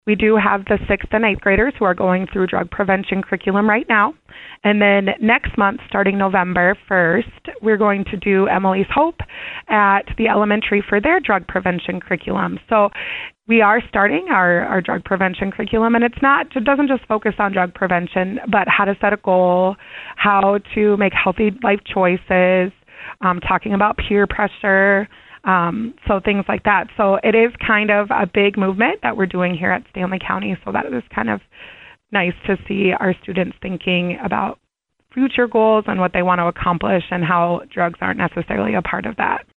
We do have the 6th and 8th graders who are going through drug prevention curriculum right now. And then next month, starting November 1st, we're going to do Emily's Hope at the elementary for their drug prevention curriculum. So we are starting our drug prevention curriculum, and it doesn't just focus on drug prevention, but how to set a goal, how to make healthy life choices, talking about peer pressure, so things like that. So it is kind of a big movement that we're doing here at Stanley County. So that is kind of nice to see our students thinking about future goals and what they want to accomplish and how drugs aren't necessarily a part of that.